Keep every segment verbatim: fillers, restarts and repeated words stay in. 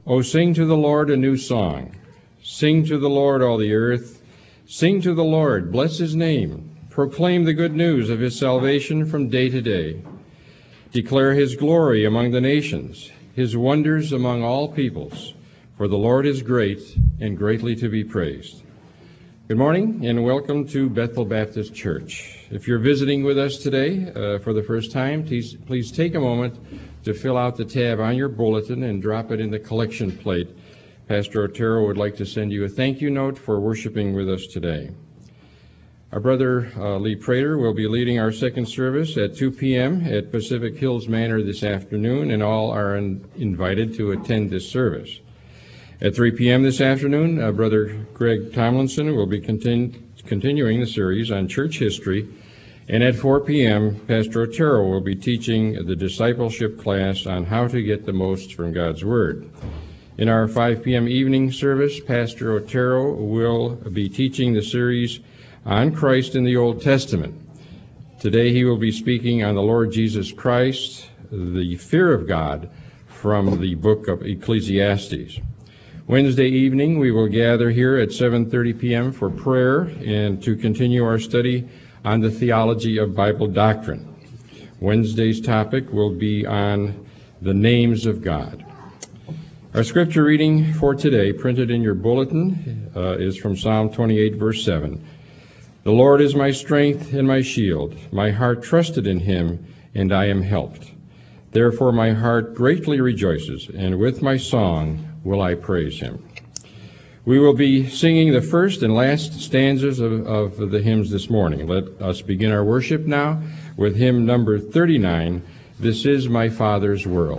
O sing to the Lord a new song. Sing to the Lord, all the earth. Sing to the Lord, bless his name. Proclaim the good news of his salvation from day to day. Declare his glory among the nations, his wonders among all peoples. For the Lord is great and greatly to be praised. Good morning and welcome to Bethel Baptist Church. If you're visiting with us today uh, for the first time, please, please take a moment to fill out the tab on your bulletin and drop it in the collection plate. Pastor Otero would like to send you a thank you note for worshiping with us today. Our brother uh, Lee Prater will be leading our second service at two p.m. at Pacific Hills Manor this afternoon, and all are in, invited to attend this service. At three p.m. this afternoon, uh, Brother Greg Tomlinson will be continu- continuing the series on church history, and at four p.m., Pastor Otero will be teaching the discipleship class on how to get the most from God's Word. In our five p.m. evening service, Pastor Otero will be teaching the series on Christ in the Old Testament. Today he will be speaking on the Lord Jesus Christ, the fear of God, from the book of Ecclesiastes. Wednesday evening, we will gather here at seven thirty p.m. for prayer and to continue our study on the theology of Bible doctrine. Wednesday's topic will be on the names of God. Our scripture reading for today, printed in your bulletin, uh, is from Psalm twenty-eight, verse seven. The Lord is my strength and my shield. My heart trusted in him, and I am helped. Therefore my heart greatly rejoices, and with my song will I praise him. We will be singing the first and last stanzas of, of the hymns this morning. Let us begin our worship now with hymn number thirty-nine, This Is My Father's World.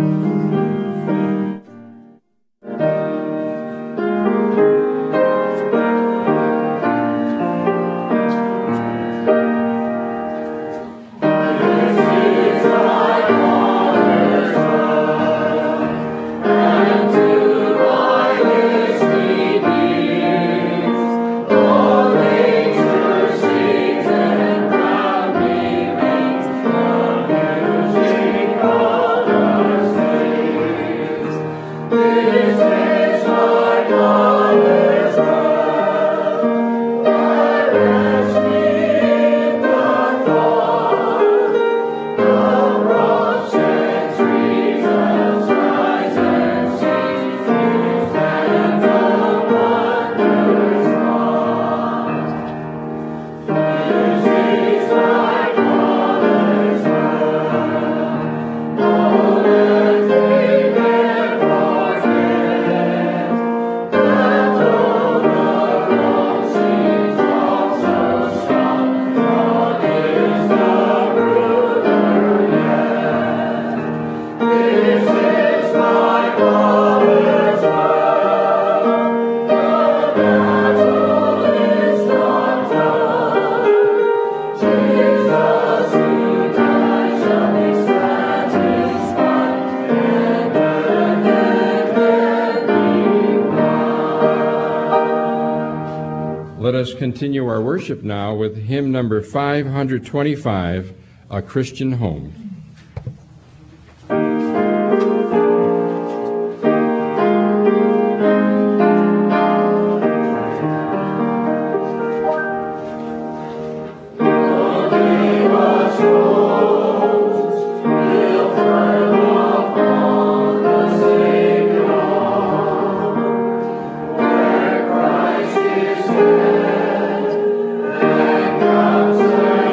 Let us continue our worship now with hymn number five twenty-five, A Christian Home.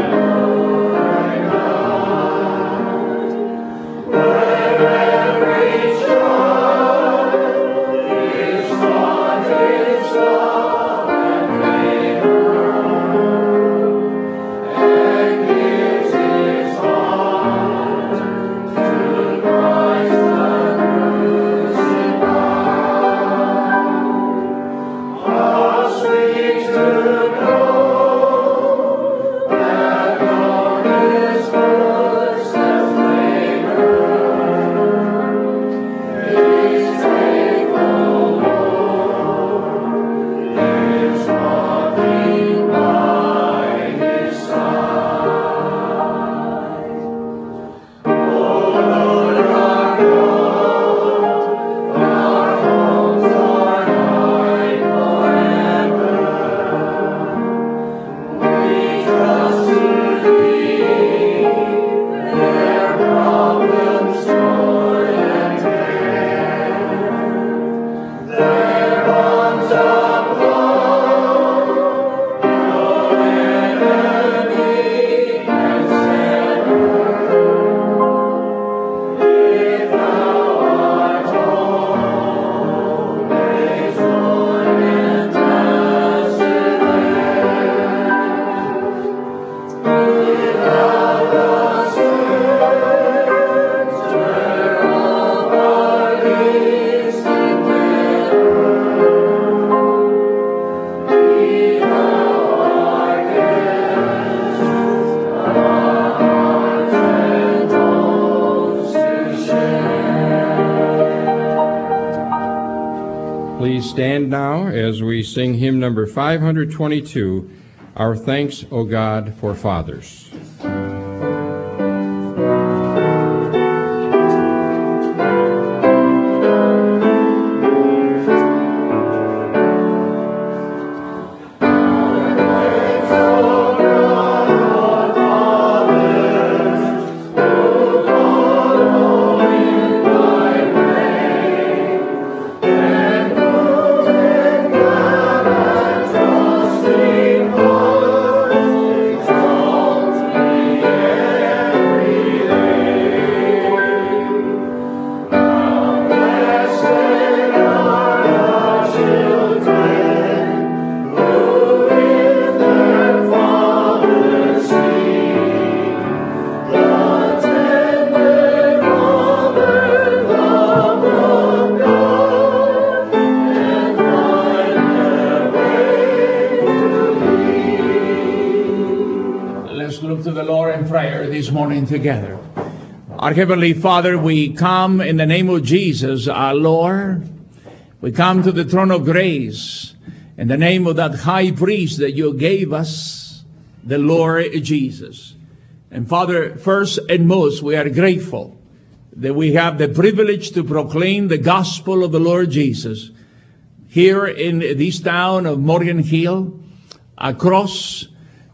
Every stand now as we sing hymn number five hundred twenty-two, Our Thanks, O God, for Fathers. This morning together. Our Heavenly Father, we come in the name of Jesus, our Lord. We come to the throne of grace in the name of that high priest that you gave us, the Lord Jesus. And Father, first and most, we are grateful that we have the privilege to proclaim the gospel of the Lord Jesus here in this town of Morgan Hill, across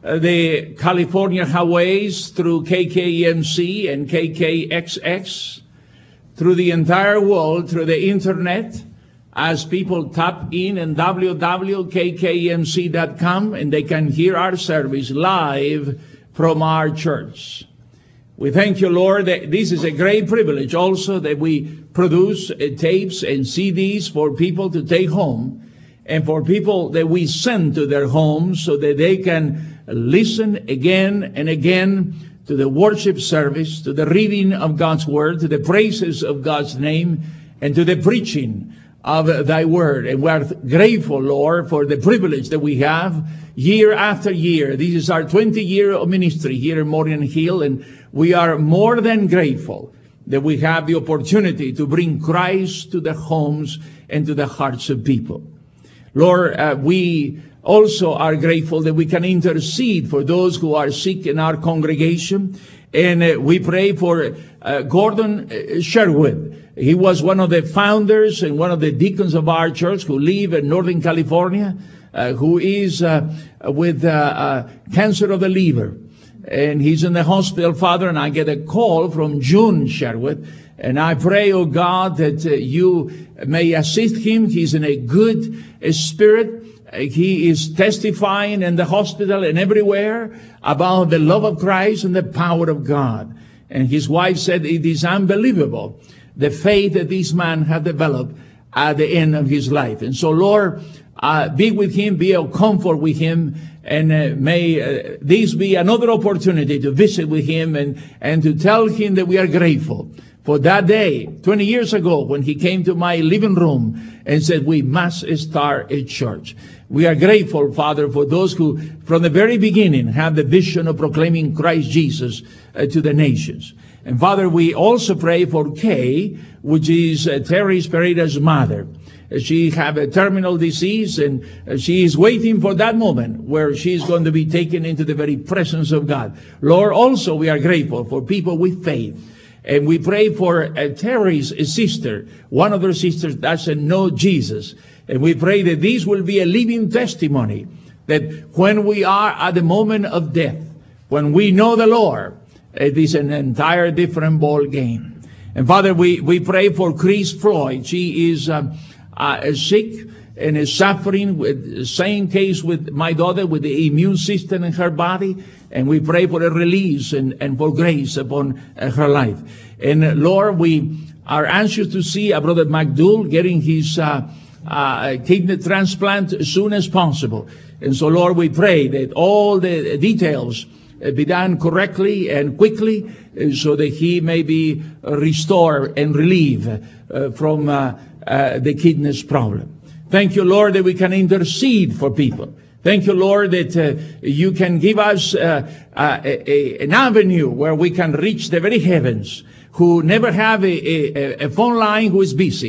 the California highways, through K K M C and K K X X, through the entire world, through the internet, as people tap in and w w w dot k k m c dot com, and they can hear our service live from our church. We thank you, Lord, that this is a great privilege also that we produce uh, tapes and C Ds for people to take home, and for people that we send to their homes so that they can listen again and again to the worship service, to the reading of God's word, to the praises of God's name, and to the preaching of thy word. And we are grateful, Lord, for the privilege that we have year after year. This is our twentieth year of ministry here in Morgan Hill, and we are more than grateful that we have the opportunity to bring Christ to the homes and to the hearts of people. Lord, uh, we also are grateful that we can intercede for those who are sick in our congregation. And uh, we pray for uh, Gordon uh, Sherwood. He was one of the founders and one of the deacons of our church who live in Northern California, uh, who is uh, with uh, uh, cancer of the liver. And he's in the hospital, Father, and I get a call from June Sherwood. And I pray, oh God, that uh, you may assist him. He's in a good uh, spirit. He is testifying in the hospital and everywhere about the love of Christ and the power of God. And his wife said it is unbelievable, the faith that this man had developed at the end of his life. And so, Lord, uh, be with him, be a comfort with him, and uh, may uh, this be another opportunity to visit with him and, and to tell him that we are grateful for that day, twenty years ago, when he came to my living room and said, we must start a church. We are grateful, Father, for those who, from the very beginning, have the vision of proclaiming Christ Jesus uh, to the nations. And Father, we also pray for Kay, which is uh, Terry Pereira's mother. Uh, she have a terminal disease, and uh, she is waiting for that moment where she is going to be taken into the very presence of God. Lord, also we are grateful for people with faith. And we pray for uh, Terry's sister. One of her sisters doesn't know Jesus. And we pray that this will be a living testimony, that when we are at the moment of death, when we know the Lord, it is an entire different ball game. And Father, we, we pray for Chris Floyd. She is um, uh, sick and is suffering with the same case with my daughter, with the immune system in her body. And we pray for a release and, and for grace upon uh, her life. And uh, Lord, we are anxious to see uh, Brother McDougall getting his uh, uh, kidney transplant as soon as possible. And so, Lord, we pray that all the details uh, be done correctly and quickly, uh, so that he may be uh, restored and relieved uh, from uh, uh, the kidneys problem. Thank you, Lord, that we can intercede for people. Thank you, Lord, that uh, you can give us uh, uh, a, a, an avenue where we can reach the very heavens, who never have a, a, a phone line who is busy,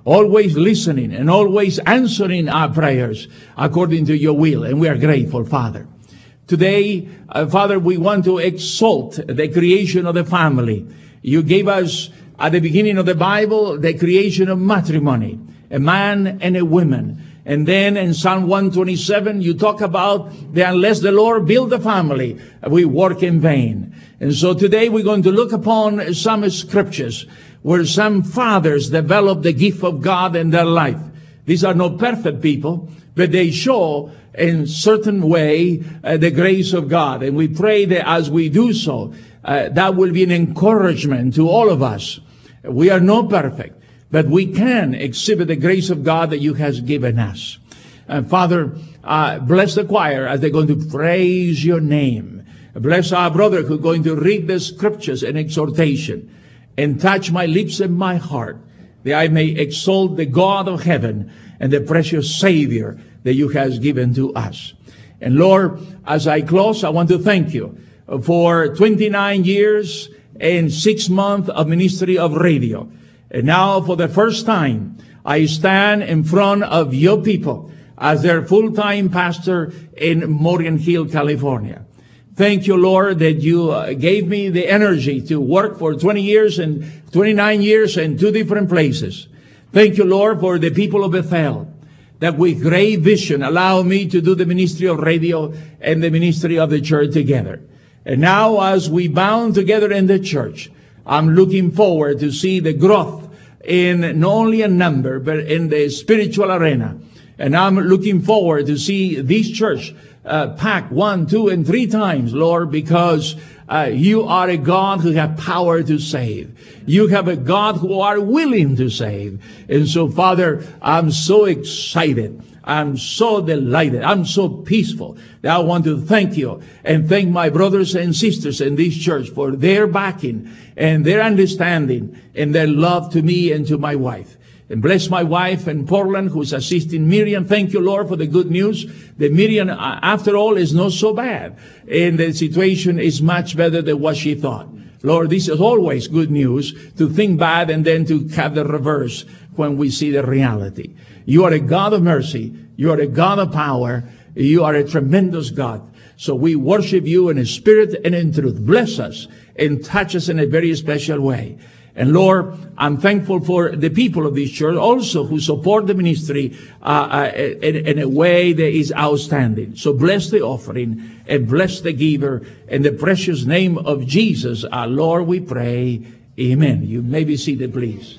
always listening and always answering our prayers according to your will. And we are grateful, Father. Today, uh, Father, we want to exalt the creation of the family. You gave us at the beginning of the Bible the creation of matrimony, a man and a woman. And then in Psalm one twenty-seven, you talk about that unless the Lord build a family, we work in vain. And so today we're going to look upon some scriptures where some fathers developed the gift of God in their life. These are not perfect people, but they show in certain way uh, the grace of God. And we pray that as we do so, uh, that will be an encouragement to all of us. We are not perfect, but we can exhibit the grace of God that you has given us. And Father, uh, bless the choir as they're going to praise your name. Bless our brother who's going to read the scriptures and exhortation. And touch my lips and my heart, that I may exalt the God of heaven and the precious Savior that you has given to us. And Lord, as I close, I want to thank you for twenty-nine years and six months of ministry of radio. And now for the first time, I stand in front of your people as their full-time pastor in Morgan Hill, California. Thank you, Lord, that you uh, gave me the energy to work for twenty years and twenty-nine years in two different places. Thank you, Lord, for the people of Bethel, that with great vision allow me to do the ministry of radio and the ministry of the church together. And now as we bound together in the church, I'm looking forward to see the growth in not only a number, but in the spiritual arena. And I'm looking forward to see this church uh, packed one, two, and three times, Lord, because uh, you are a God who have power to save. You have a God who are willing to save. And so, Father, I'm so excited. I'm so delighted. I'm so peaceful that I want to thank you and thank my brothers and sisters in this church for their backing and their understanding and their love to me and to my wife. And bless my wife in Portland who's assisting Miriam. Thank you, Lord, for the good news. That Miriam, after all, is not so bad. And the situation is much better than what she thought. Lord, this is always good news, to think bad and then to have the reverse when we see the reality. You are a God of mercy. You are a God of power. You are a tremendous God. So we worship you in spirit and in truth. Bless us and touch us in a very special way. And Lord, I'm thankful for the people of this church also who support the ministry uh, uh, in, in a way that is outstanding. So bless the offering and bless the giver. In the precious name of Jesus, our Lord, we pray. Amen. You may be seated, please.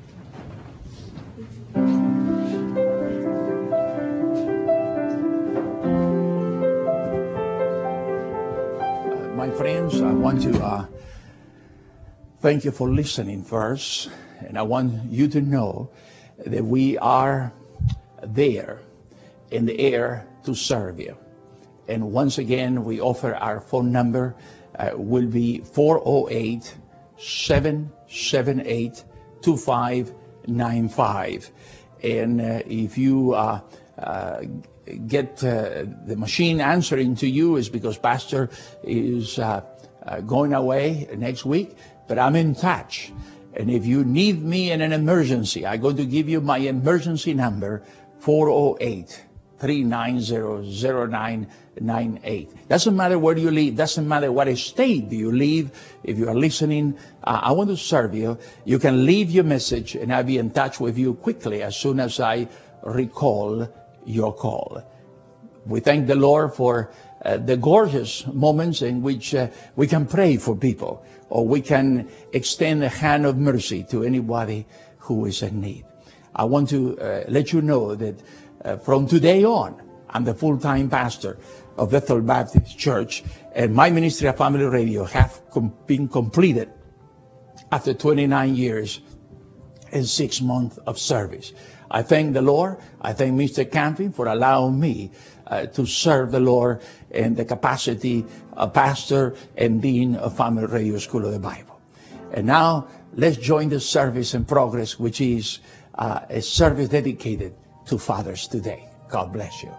Uh, my friends, I want to... Uh, Thank you for listening first, and I want you to know that we are there in the air to serve you. And once again, we offer our phone number uh, will be four oh eight, seven seven eight, two five nine five. And uh, if you uh, uh, get uh, the machine answering to you, is because Pastor is uh, uh, going away next week. But I'm in touch. And if you need me in an emergency, I'm going to give you my emergency number, four oh eight, three nine zero, zero nine nine eight. Doesn't matter where you live. Doesn't matter what state you live. If you are listening, uh, I want to serve you. You can leave your message and I'll be in touch with you quickly as soon as I recall your call. We thank the Lord for uh, the gorgeous moments in which uh, we can pray for people, or we can extend a hand of mercy to anybody who is in need. I want to uh, let you know that uh, from today on, I'm the full-time pastor of Bethel Baptist Church, and my ministry of Family Radio have com- been completed after twenty-nine years and six months of service. I thank the Lord. I thank Mister Camping for allowing me uh, to serve the Lord in the capacity of pastor and dean of Family Radio School of the Bible. And now let's join the service in progress, which is uh, a service dedicated to fathers today. God bless you.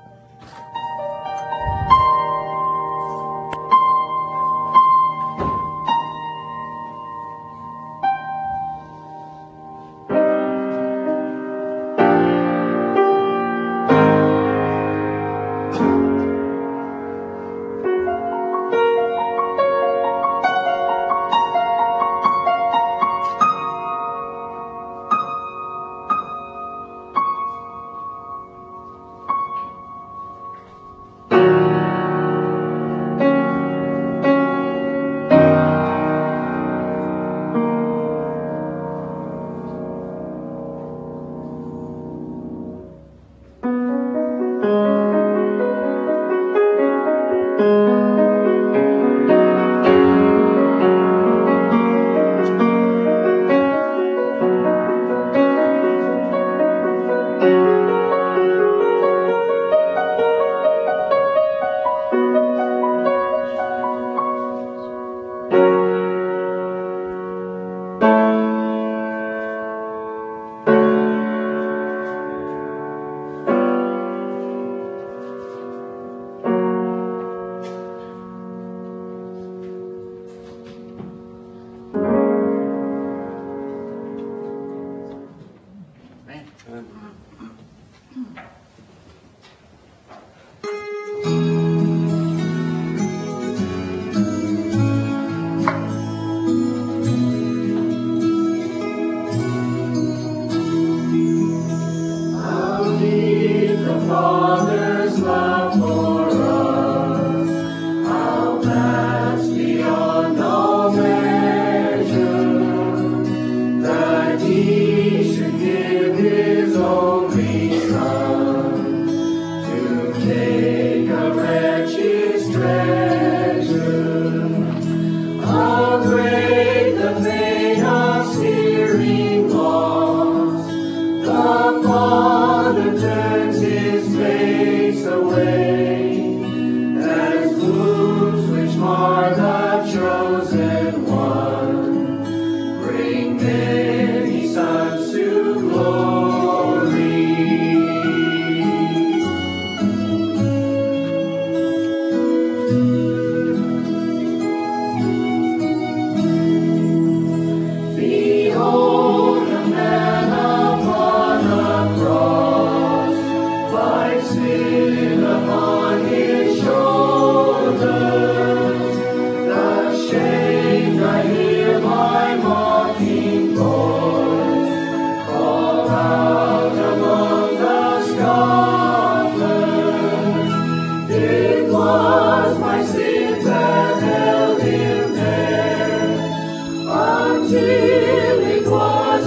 till it was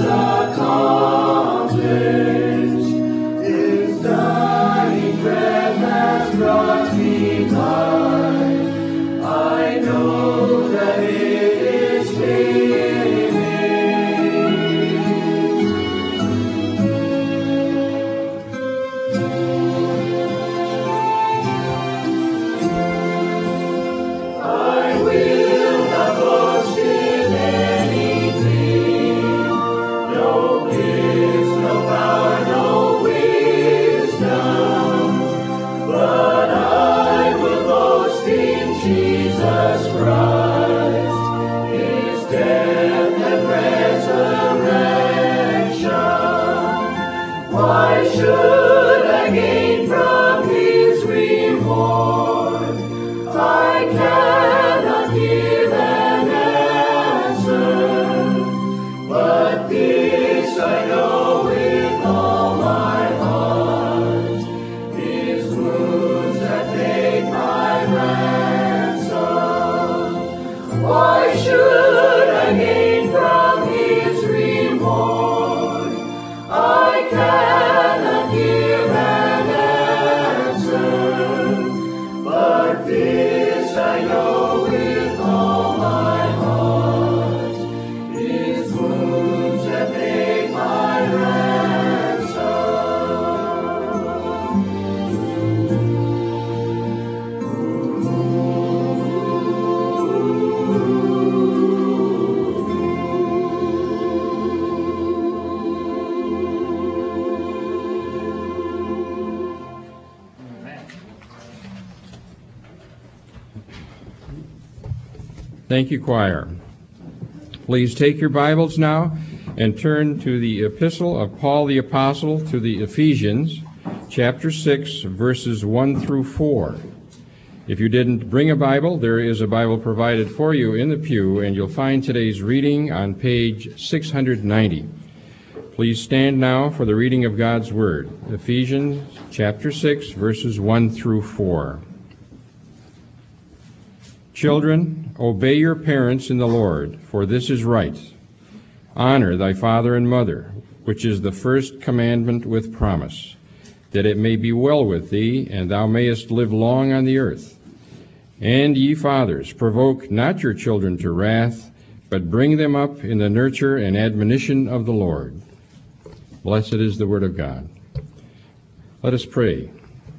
accomplished. His dying breath has brought me life. I know that it is finished. I will not boast in anything, no gifts, no power, no wisdom, but I will boast in Jesus Christ, His death and resurrection. Why should I gain from His reward? I cannot give an answer, but this I know with all my heart: His wounds have paid my ransom. Why should I gain from His reward? I cannot give an answer, but this I know with all my heart: His wounds have paid my ransom. Thank you, choir. Please take your Bibles now and turn to the epistle of Paul the Apostle to the Ephesians, chapter six, verses one through four. If you didn't bring a Bible, there is a Bible provided for you in the pew, and you'll find today's reading on page six hundred ninety. Please stand now for the reading of God's Word. Ephesians chapter six, verses one through four. Children, obey your parents in the Lord, for this is right. Honor thy father and mother, which is the first commandment with promise, that it may be well with thee, and thou mayest live long on the earth. And ye fathers, provoke not your children to wrath, but bring them up in the nurture and admonition of the Lord. Blessed is the word of God. Let us pray.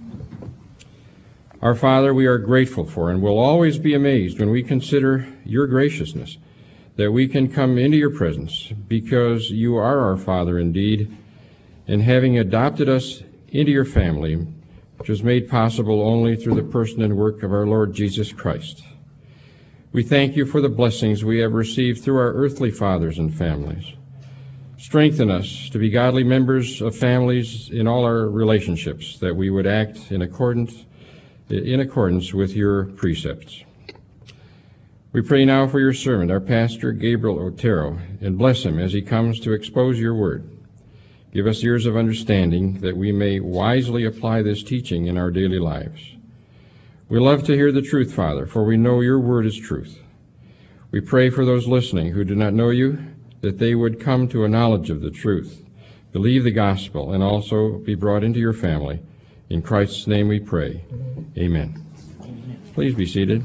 Our Father, we are grateful for and will always be amazed when we consider your graciousness, that we can come into your presence because you are our Father indeed, and having adopted us into your family, which was made possible only through the person and work of our Lord Jesus Christ. We thank you for the blessings we have received through our earthly fathers and families. Strengthen us to be godly members of families in all our relationships, that we would act in accordance in accordance with your precepts. We pray now for your servant, our pastor, Gabriel Otero, and bless him as he comes to expose your word. Give us ears of understanding that we may wisely apply this teaching in our daily lives. We love to hear the truth, Father, for we know your word is truth. We pray for those listening who do not know you, that they would come to a knowledge of the truth, believe the gospel, and also be brought into your family. In Christ's name we pray. Amen. Please be seated.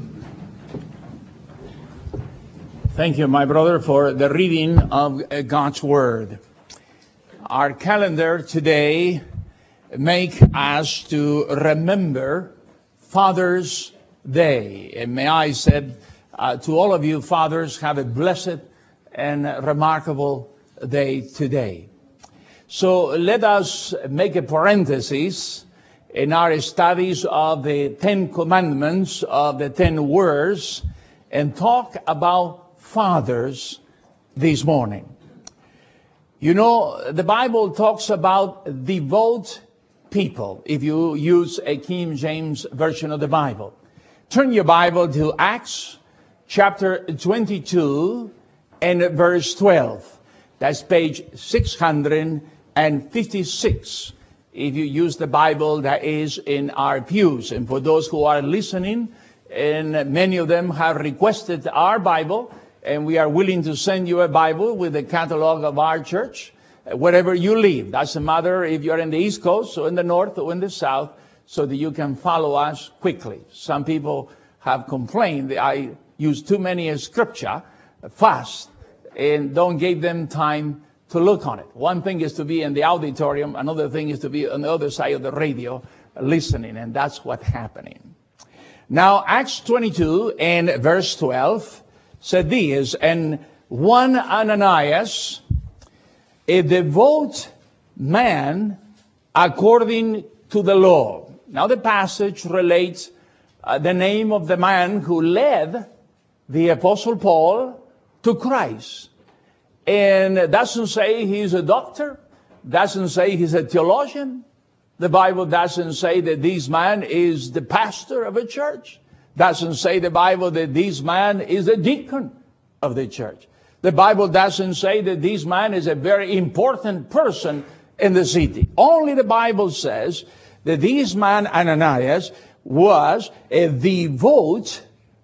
Thank you, my brother, for the reading of God's Word. Our calendar today make us to remember Father's Day. And may I say uh, to all of you fathers, have a blessed and remarkable day today. So let us make a parenthesis in our studies of the Ten Commandments, of the Ten Words, and talk about fathers this morning. You know, the Bible talks about devout people, if you use a King James version of the Bible. Turn your Bible to Acts chapter twenty-two and verse twelve. That's page six hundred fifty-six. If you use the Bible that is in our pews. And for those who are listening, and many of them have requested our Bible, and we are willing to send you a Bible with the catalog of our church, uh, wherever you live. Doesn't matter if you're in the East Coast or in the North or in the South, so that you can follow us quickly. Some people have complained that I use too many scripture fast and don't give them time to look on it. One thing is to be in the auditorium, another thing is to be on the other side of the radio listening, and that's what's happening. Now, Acts twenty-two and verse twelve said this, and one Ananias, a devout man according to the law. Now the passage relates uh, the name of the man who led the Apostle Paul to Christ. And it doesn't say he's a doctor, doesn't say he's a theologian. The Bible doesn't say that this man is the pastor of a church. Doesn't say the Bible that this man is a deacon of the church. The Bible doesn't say that this man is a very important person in the city. Only the Bible says that this man, Ananias, was a devout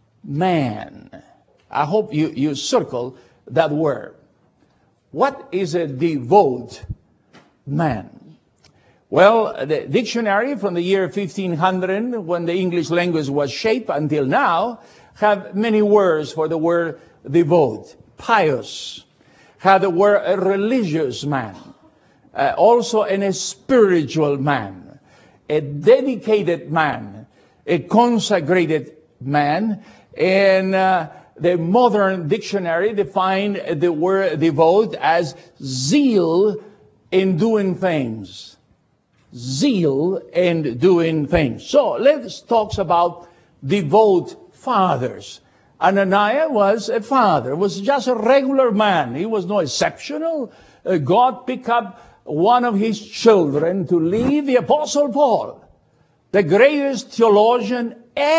man. I hope you, you circle that word. What is a devout man? Well, the dictionary from the year fifteen hundred, when the English language was shaped until now, have many words for the word devout. Pious, have the word a religious man, uh, also an, a spiritual man, a dedicated man, a consecrated man, and uh, the modern dictionary defined the word devout as zeal in doing things. Zeal in doing things. So let's talk about devout fathers. Ananias was a father, was just a regular man. He was no exceptional. Uh, God picked up one of his children to lead the Apostle Paul, the greatest theologian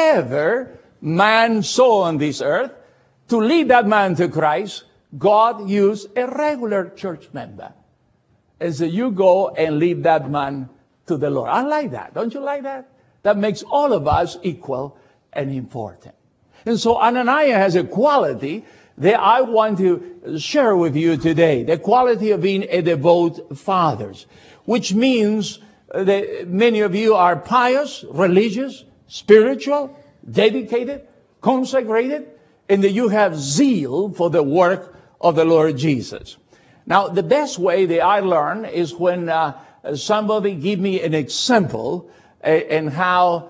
ever man saw on this earth. To lead that man to Christ, God used a regular church member. And so you go and lead that man to the Lord. I like that. Don't you like that? That makes all of us equal and important. And so Ananias has a quality that I want to share with you today. The quality of being a devout father. Which means that many of you are pious, religious, spiritual, dedicated, consecrated, and that you have zeal for the work of the Lord Jesus. Now, the best way that I learn is when uh, somebody give me an example uh, and how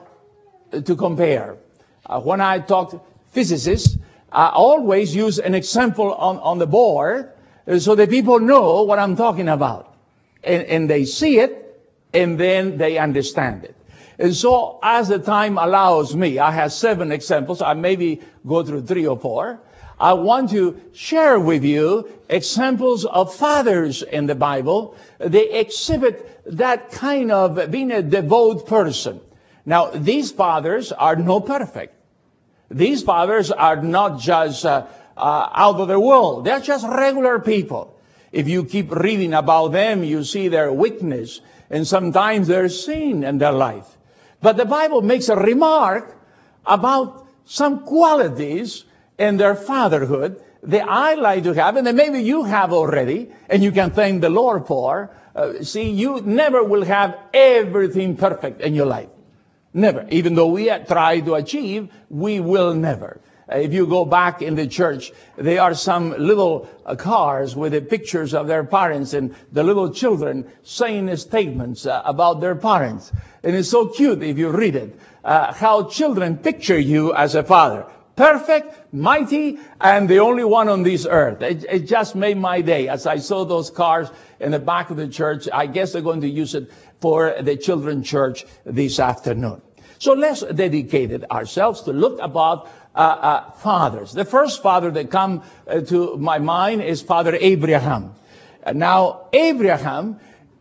to compare. Uh, when I talk to physicists, I always use an example on, on the board uh, so that people know what I'm talking about. And, and they see it, and then they understand it. And so, as the time allows me, I have seven examples. I maybe go through three or four. I want to share with you examples of fathers in the Bible. They exhibit that kind of being a devout person. Now, these fathers are not perfect. These fathers are not just uh, uh, out of the world. They're just regular people. If you keep reading about them, you see their weakness, and sometimes their sin in their life. But the Bible makes a remark about some qualities in their fatherhood that I like to have, and that maybe you have already, and you can thank the Lord for. Uh, see, you never will have everything perfect in your life. Never. Even though we try to achieve, we will never. Uh, if you go back in the church, there are some little uh, cars with the pictures of their parents and the little children saying statements uh, about their parents. And it's so cute if you read it, uh, how children picture you as a father. Perfect, mighty, and the only one on this earth. It, it just made my day. As I saw those cars in the back of the church, I guess they're going to use it for the children's church this afternoon. So let's dedicate ourselves to look about uh, uh, fathers. The first father that come uh, to my mind is Father Abraham. Uh, now, Abraham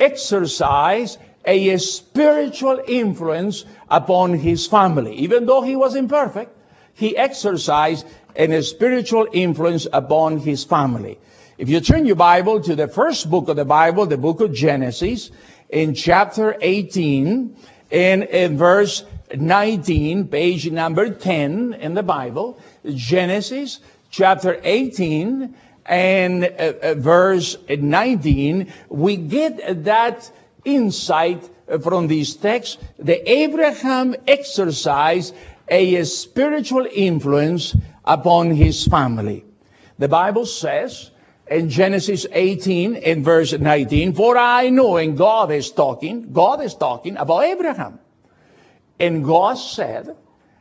exercised a spiritual influence upon his family. Even though he was imperfect, he exercised a spiritual influence upon his family. If you turn your Bible to the first book of the Bible, the book of Genesis, in chapter eighteen, and in verse nineteen, page number ten in the Bible, Genesis chapter eighteen and uh, uh, verse nineteen, we get that insight from these texts. The Abraham exercised a spiritual influence upon his family. The Bible says in Genesis eighteen and verse nineteen, for I know, and God is talking, God is talking about Abraham. And God said,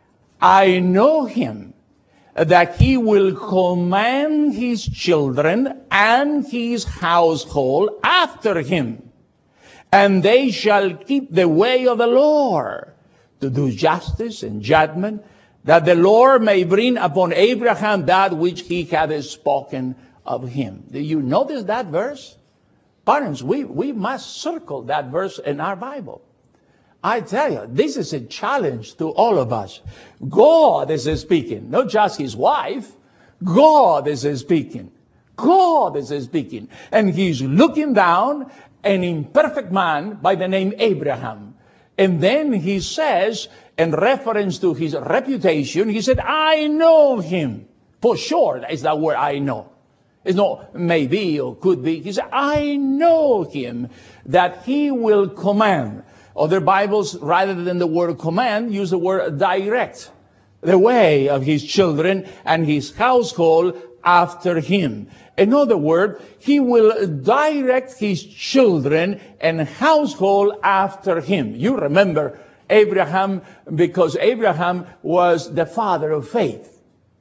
I know him, that he will command his children and his household after him, and they shall keep the way of the Lord, to do justice and judgment, that the Lord may bring upon Abraham that which he had spoken of him. Do you notice that verse? Parents, we, we must circle that verse in our Bible. I tell you, this is a challenge to all of us. God is speaking, not just his wife. God is speaking. God is speaking. And he's looking down an imperfect man by the name Abraham. And then he says, in reference to his reputation, he said, I know him. For sure, that is that word, I know. It's not maybe or could be. He said, I know him, that he will command. Other Bibles, rather than the word command, use the word direct. The way of his children and his household after him. In other words, he will direct his children and household after him. You remember Abraham, because Abraham was the father of faith.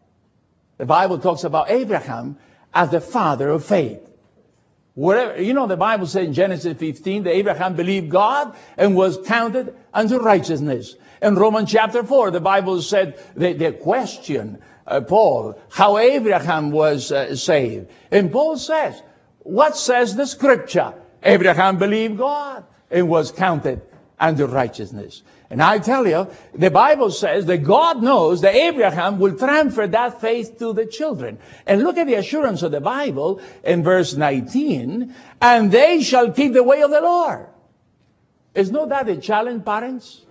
The Bible talks about Abraham as the father of faith. Whatever, you know, the Bible says in Genesis fifteen that Abraham believed God and was counted unto righteousness. In Romans chapter four, the Bible said, the, the question, uh, Paul, how Abraham was uh, saved. And Paul says, what says the scripture? Abraham believed God and was counted unto righteousness. And I tell you, the Bible says that God knows that Abraham will transfer that faith to the children. And look at the assurance of the Bible in verse nineteen, and they shall keep the way of the Lord. Is not that a challenge, parents?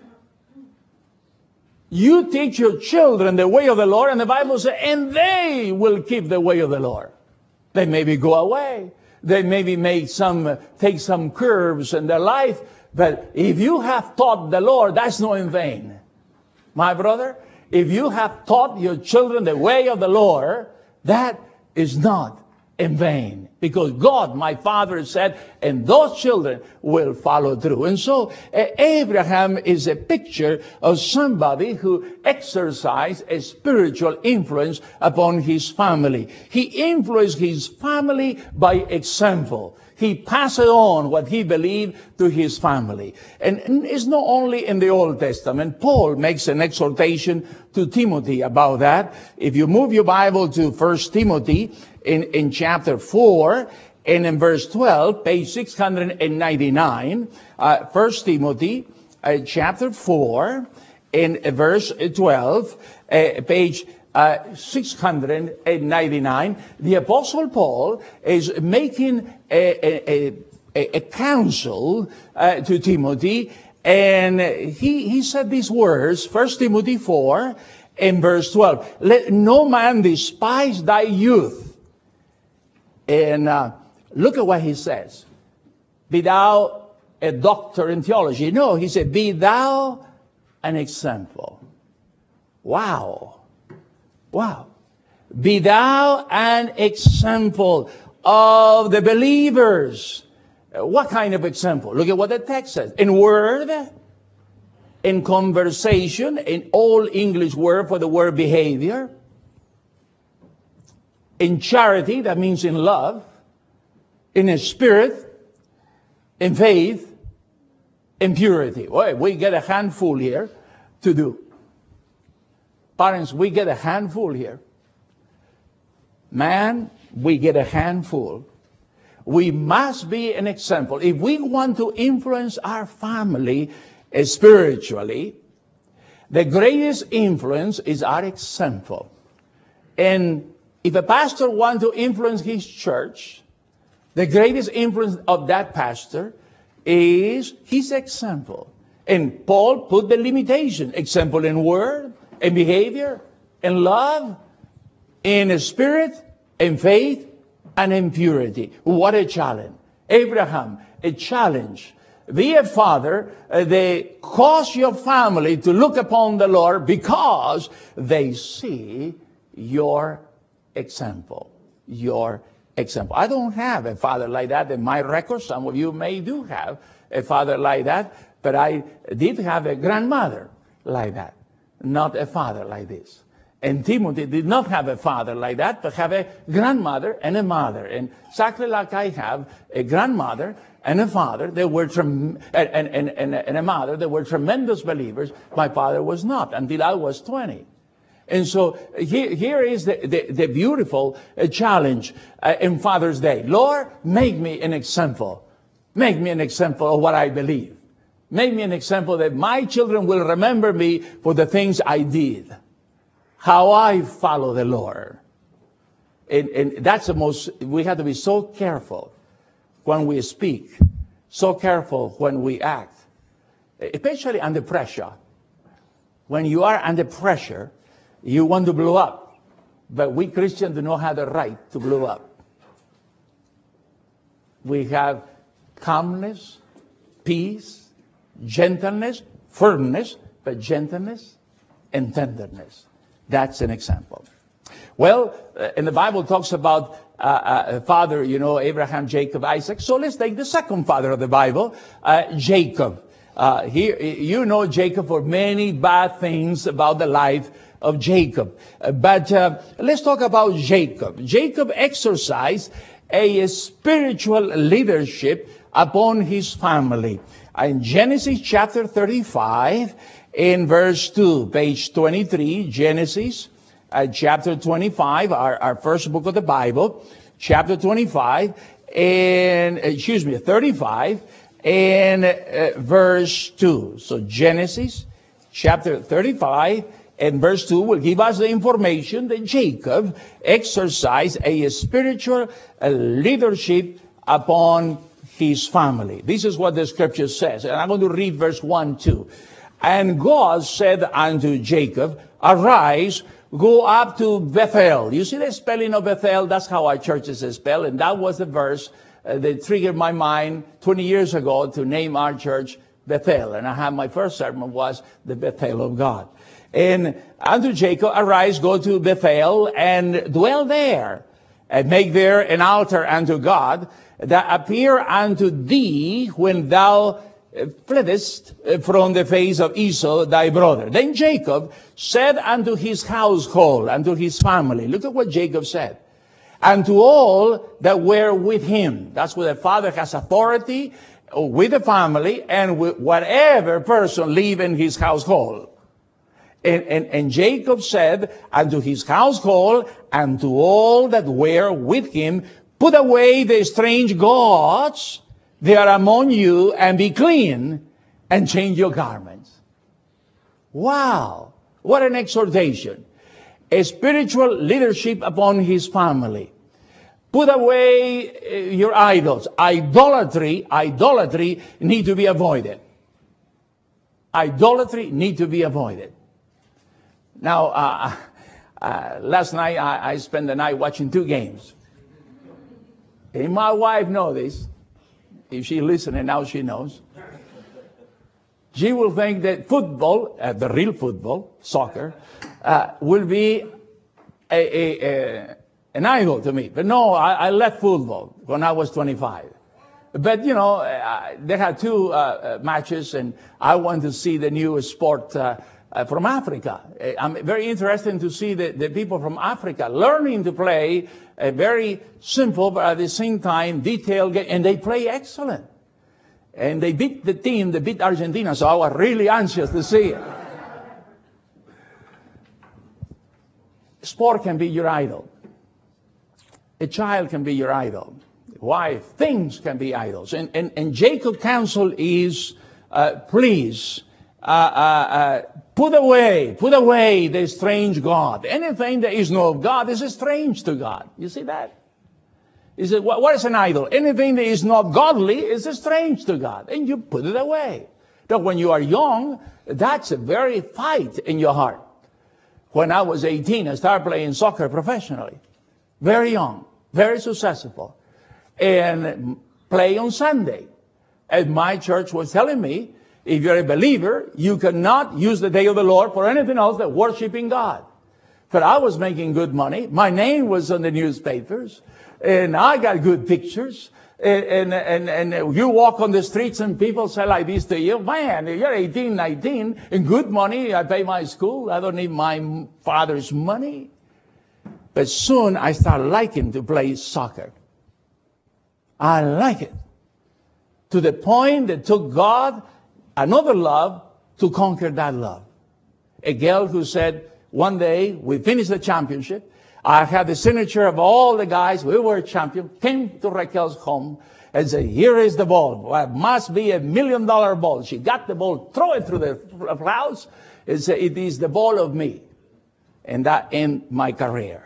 You teach your children the way of the Lord, and the Bible says, and they will keep the way of the Lord. They maybe go away. They maybe make some, take some curves in their life. But if you have taught the Lord, that's not in vain. My brother, if you have taught your children the way of the Lord, that is not in vain. Because God, my Father, said, and those children will follow through. And so uh, Abraham is a picture of somebody who exercised a spiritual influence upon his family. He influenced his family by example. He passed on what he believed to his family. And it's not only in the Old Testament. Paul makes an exhortation to Timothy about that. If you move your Bible to First Timothy in, in chapter four and in verse twelve, page six hundred ninety-nine, uh, First Timothy uh, chapter four and verse twelve, uh, page Uh, six hundred ninety-nine, the Apostle Paul is making a, a, a, a counsel uh, to Timothy, and he, he said these words, First Timothy four and verse twelve, let no man despise thy youth. And uh, look at what he says. Be thou a doctor in theology. No, he said, be thou an example. Wow. Wow. Be thou an example of the believers. What kind of example? Look at what the text says. In word, in conversation, in Old English word for the word behavior. In charity, that means in love. In a spirit, in faith, in purity. Well, we get a handful here to do. Parents, we get a handful here. Man, we get a handful. We must be an example. If we want to influence our family uh, spiritually, the greatest influence is our example. And if a pastor wants to influence his church, the greatest influence of that pastor is his example. And Paul put the limitation. Example in word, in behavior, in love, in spirit, in faith, and in purity. What a challenge. Abraham, a challenge. Be a father. Uh, they cause your family to look upon the Lord because they see your example. Your example. I don't have a father like that in my record. Some of you may do have a father like that, but I did have a grandmother like that, not a father like this. And Timothy did not have a father like that, but have a grandmother and a mother. And exactly like I have a grandmother and a father, they were trem- and, and, and, and a mother, they were tremendous believers. My father was not until I was twenty. And so here, here is the, the, the beautiful uh, challenge uh, in Father's Day. Lord, make me an example. Make me an example of what I believe. Make me an example that my children will remember me for the things I did. How I follow the Lord. And, and that's the most, we have to be so careful when we speak. So careful when we act. Especially under pressure. When you are under pressure, you want to blow up. But we Christians do not have the right to blow up. We have calmness, peace, gentleness, firmness, but gentleness and tenderness. That's an example. Well, uh, and the Bible talks about uh, uh, father, you know, Abraham, Jacob, Isaac. So let's take the second father of the Bible, uh, Jacob. Uh, here, you know Jacob for many bad things about the life of Jacob. Uh, but uh, let's talk about Jacob. Jacob exercised a spiritual leadership upon his family. In Genesis chapter thirty-five, in verse two, page twenty-three, Genesis uh, chapter twenty-five, our, our first book of the Bible, chapter twenty-five, and, excuse me, thirty-five, and uh, verse two. So Genesis chapter thirty-five and verse two will give us the information that Jacob exercised a spiritual uh, leadership upon his family. This is what the scripture says. And I'm going to read verse one, two. And God said unto Jacob, arise, go up to Bethel. You see the spelling of Bethel? That's how our churches is spelled. And that was the verse uh, that triggered my mind twenty years ago to name our church Bethel. And I had my first sermon was the Bethel of God. And unto Jacob, arise, go to Bethel and dwell there, and make there an altar unto God, that appear unto thee when thou fleddest from the face of Esau thy brother. Then Jacob said unto his household, unto his family, look at what Jacob said, unto all that were with him. That's where the father has authority with the family and with whatever person live in his household. And, and, and Jacob said unto his household and to all that were with him, put away the strange gods that are among you, and be clean, and change your garments. Wow! What an exhortation. A spiritual leadership upon his family. Put away your idols. Idolatry, idolatry need to be avoided. Idolatry need to be avoided. Now, uh, uh, last night I, I spent the night watching two games. And my wife knows this. If she's listening now, she knows. She will think that football, uh, the real football, soccer, uh, will be a, a, a, an idol to me. But no, I, I left football when I was twenty-five. But, you know, uh, they had two uh, matches, and I want to see the new sport uh, uh, from Africa. I'm very interested to see the, the people from Africa learning to play a very simple, but at the same time detailed game, and they play excellent. And they beat the team, they beat Argentina, so I was really anxious to see it. Sport can be your idol. A child can be your idol. Why? Things can be idols. And, and, and Jacob's counsel is, uh, please, uh, uh, uh, put away, put away the strange God. Anything that is not of God is strange to God. You see that? He said, what, what is an idol? Anything that is not godly is strange to God. And you put it away. Now, when you are young, that's a very fight in your heart. When I was eighteen, I started playing soccer professionally. Very young, very successful. And play on Sunday. And my church was telling me, if you're a believer, you cannot use the day of the Lord for anything else than worshiping God. But I was making good money. My name was on the newspapers. And I got good pictures. And, and, and, and you walk on the streets and people say like this to you, man, you're eighteen, nineteen, and good money. I pay my school. I don't need my father's money. But soon I started liking to play soccer. I like it. To the point that took God another love to conquer that love. A girl who said, one day we finished the championship. I had the signature of all the guys. We were champion. Came to Raquel's home and said, here is the ball. Well, it must be a million dollar ball. She got the ball, throw it through the house, and said, it is the ball of me. And that ended my career.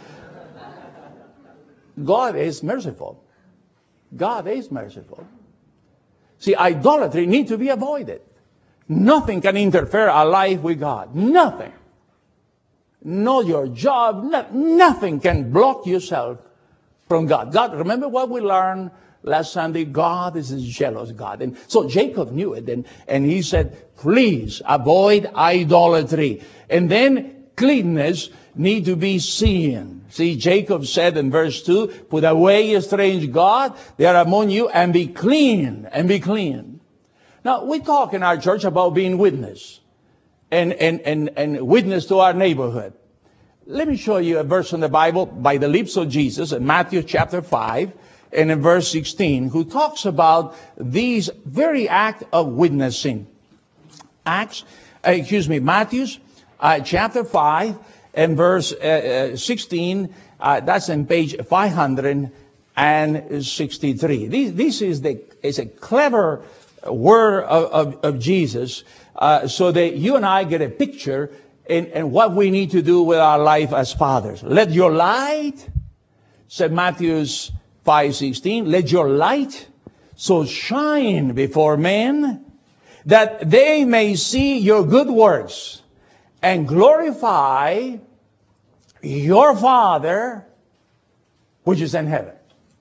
God is merciful. God is merciful. See, idolatry needs to be avoided. Nothing can interfere our life with God. Nothing. Not your job. No, nothing can block yourself from God. God, remember what we learned last Sunday? God is a jealous God. And so Jacob knew it. And, and he said, please avoid idolatry. And then cleanness need to be seen. See, Jacob said in verse two, put away a strange God, they are among you, and be clean, and be clean. Now, we talk in our church about being witness, and, and, and, and witness to our neighborhood. Let me show you a verse in the Bible by the lips of Jesus in Matthew chapter five, and in verse sixteen, who talks about these very act of witnessing. Acts, uh, excuse me, Matthew uh, chapter five, and verse uh, sixteen, uh, that's on page five hundred sixty-three. This, this is, the, is a clever word of, of, of Jesus, uh, so that you and I get a picture in, in what we need to do with our life as fathers. Let your light, said Matthew five sixteen, let your light so shine before men that they may see your good works and glorify your Father which is in heaven.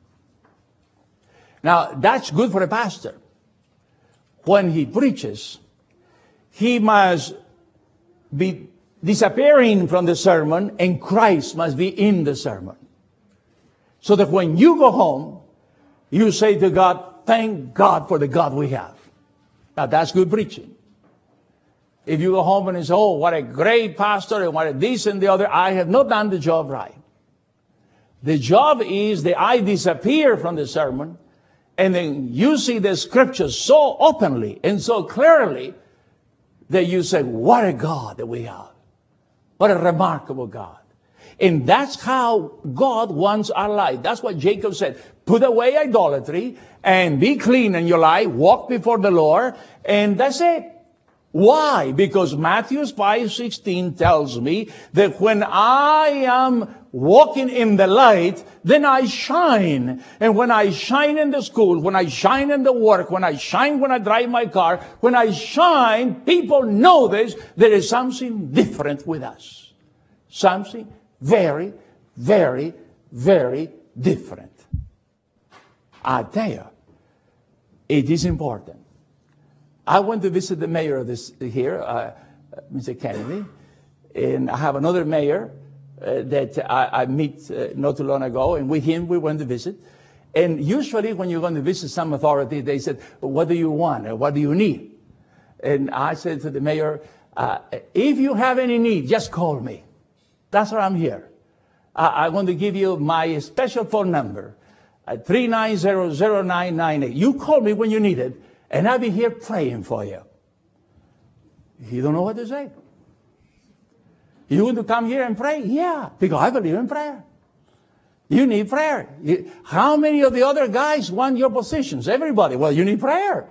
Now, that's good for a pastor. When he preaches, he must be disappearing from the sermon, and Christ must be in the sermon. So that when you go home, you say to God, thank God for the God we have. Now, that's good preaching. If you go home and you say, oh, what a great pastor, and what a this and the other, I have not done the job right. The job is that I disappear from the sermon, and then you see the scriptures so openly and so clearly that you say, what a God that we have. What a remarkable God. And that's how God wants our life. That's what Jacob said. Put away idolatry and be clean in your life. Walk before the Lord. And that's it. Why? Because Matthew five sixteen tells me that when I am walking in the light, then I shine. And when I shine in the school, when I shine in the work, when I shine when I drive my car, when I shine, people notice there is something different with us. Something very, very, very different. I tell you, it is important. I went to visit the mayor of this here, uh, Mister Kennedy, and I have another mayor uh, that I, I meet uh, not too long ago, and with him we went to visit. And usually when you're going to visit some authority, they said, what do you want? Or what do you need? And I said to the mayor, uh, if you have any need, just call me. That's why I'm here. I, I'm going to give you my special phone number, uh, three nine zero, zero nine nine eight. You call me when you need it. And I'll be here praying for you. You don't know what to say. You want to come here and pray? Yeah, because I believe in prayer. You need prayer. You, how many of the other guys want your positions? Everybody. Well, you need prayer.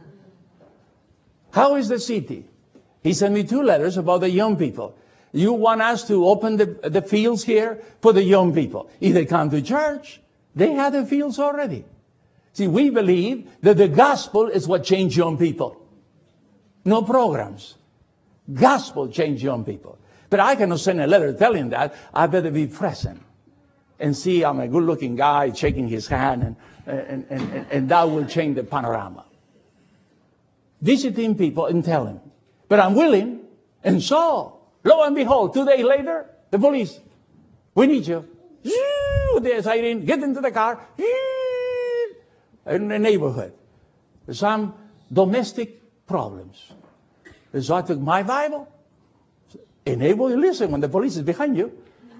How is the city? He sent me two letters about the young people. You want us to open the, the fields here for the young people. If they come to church, they have the fields already. See, we believe that the gospel is what changed young people. No programs. Gospel changed young people. But I cannot send a letter telling that. I better be present and see I'm a good-looking guy shaking his hand, and, and, and, and, and that will change the panorama. Visiting people and telling. But I'm willing. And so, lo and behold, two days later, the police, we need you. With the siren, get into the car. In the neighborhood. There's some domestic problems. And so I took my Bible. Enable you listen when the police is behind you.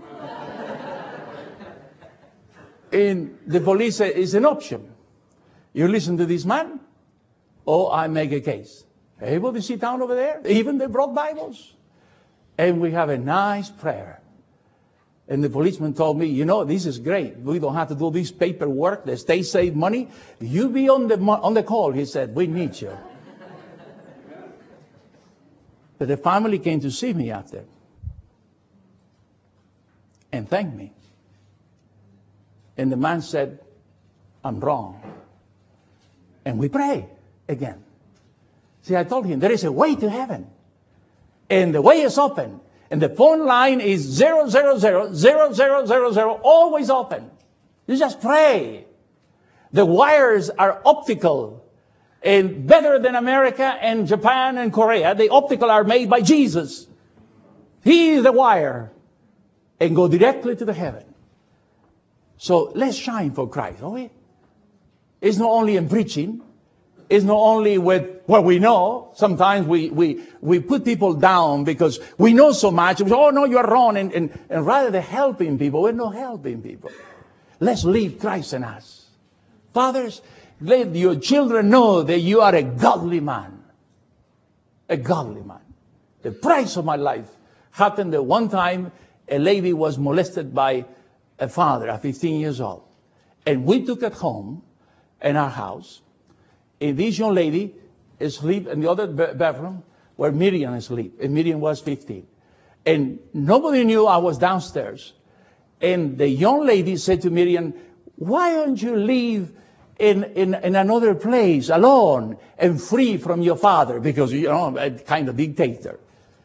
And the police is an option. You listen to this man, or I make a case. Able to sit down over there. Even they brought Bibles. And we have a nice prayer. And the policeman told me, you know, this is great. We don't have to do this paperwork. The state save money. You be on the on the call. He said, we need you. But the family came to see me after. And thanked me. And the man said, I'm wrong. And we pray again. See, I told him, there is a way to heaven. And the way is open. And the phone line is zero zero zero zero zero zero zero, always open. You just pray. The wires are optical. And better than America and Japan and Korea, the optical are made by Jesus. He is the wire. And go directly to the heaven. So let's shine for Christ, don't we? It's not only in preaching. It's not only with what we know. Sometimes we, we, we put people down because we know so much. We say, oh, no, you're wrong. And, and, and rather than helping people, we're not helping people. Let's leave Christ in us. Fathers, let your children know that you are a godly man. A godly man. The price of my life happened that one time a lady was molested by a father at fifteen years old. And we took it home in our house. And this young lady asleep in the other bedroom where Miriam asleep. And Miriam was fifteen. And nobody knew I was downstairs. And the young lady said to Miriam, why don't you leave in, in, in another place alone and free from your father? Because, you know, a kind of dictator.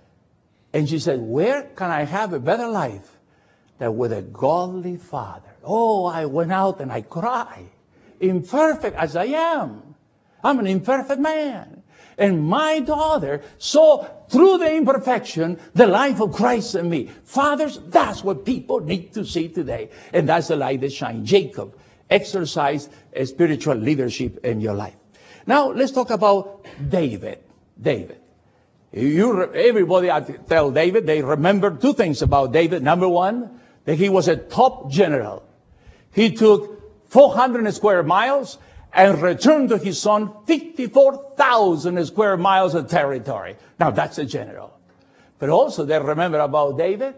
And she said, where can I have a better life than with a godly father? Oh, I went out and I cried. Imperfect as I am. I'm an imperfect man. And my daughter saw through the imperfection the life of Christ in me. Fathers, that's what people need to see today. And that's the light that shines. Jacob exercised a spiritual leadership in your life. Now, let's talk about David. David. You, everybody, I tell David, they remember two things about David. Number one, that he was a top general. He took four hundred square miles and returned to his son fifty-four thousand square miles of territory. Now, that's a general. But also, they remember about David,